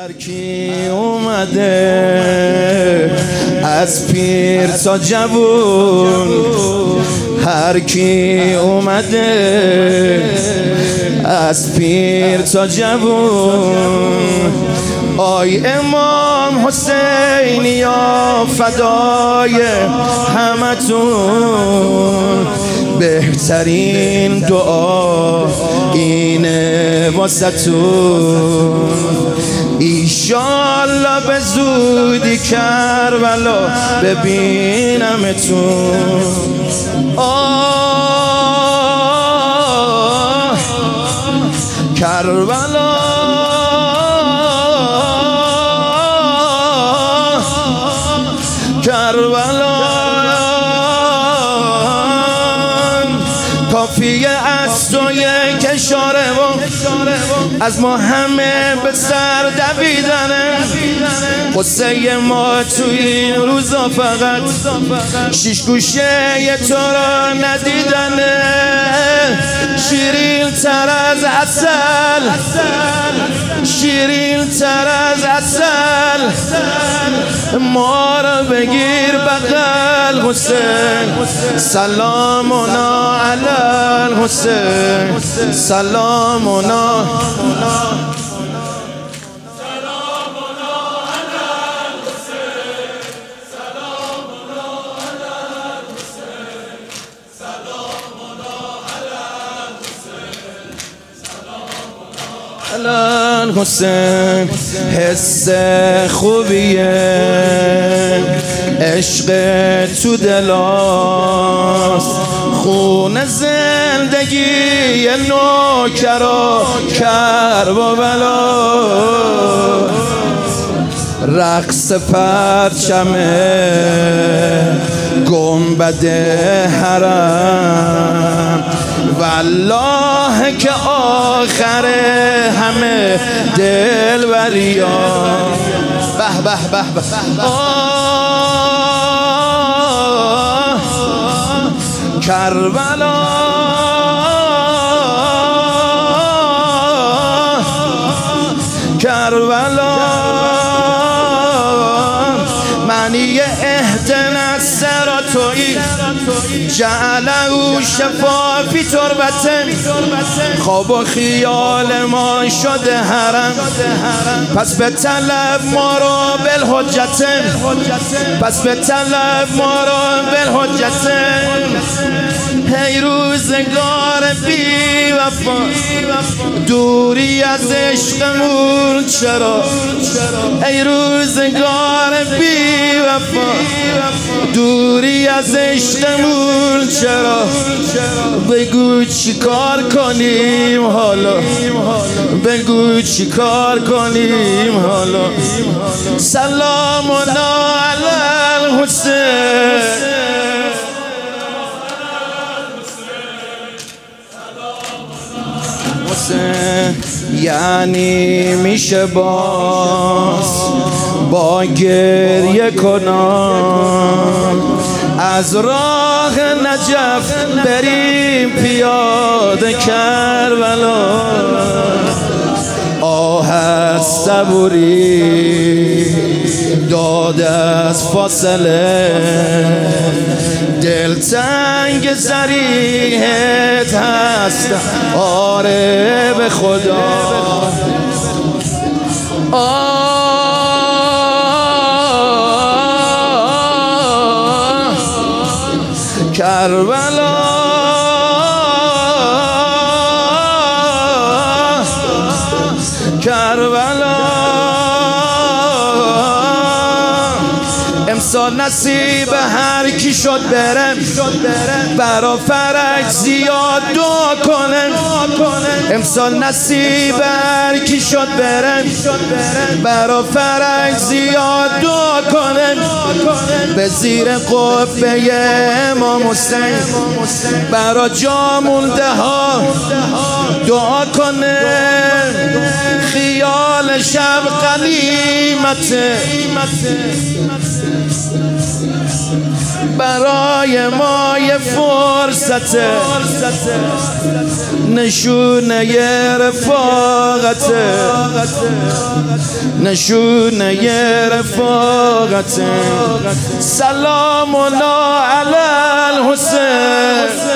هر کی اومده از پیر تا جوون، هر کی اومده از پیر تا جوون، آی امام حسین یا فدای همتون، بهترین دعا اینه واسطون، ایشالله به زودی کربلا ببینمتون. کربلا کربلا کافیه از تو یک اشاره و از ما همه به سر دویدنه، قصه ما تو این روزا فقط شیش گوشه تو را ندیدنه، شیرین تر از عسل، شیرین تر از عسل، ما را بگیر بغل حسین، سلامنا علی الحسین، سلامنا حسین. حس خوبیه عشق تو دلاست، خون زندگی نوکر و کرب و بلا، رقص پرچم گنبد حرم، والله که آخر همه دلبریا. به به به به کربلا کربلا، معنی اهدنا الصراطی جعله شفا فی تربتن، خواب و خیال ما شده حرم، پس به طلب ما رو بالحجتن، پس به طلب ما رو بالحجتن. هی روزگار بی وفا دوری از عشقمون چرا، ای روزگار بی وفا دوری از عشقمون چرا، بگو چی کار کنیم حالا، بگو چی کار کنیم حالا، سلامنا علی الحسین. یعنی میشه با گریه کنم از راه نجف بریم پیاده کربلا، آه از صبوری داد از فاصله، دلتنگ زریحت هست آره به خدا. کربلا کربلا، امسال نصیب هر کی شد برم، برا فرج زیاد دعا کنم، امسال نصیب هر کی شد برم، برا فرج زیاد دعا کنم، به زیر قبه امام حسین برا جا مونده ها دعا کنم، خیال شب غنیمته، برای ما یه فرصته، نشونه ی رفاقته، نشونه ی رفاقته. سلامنا علی الحسین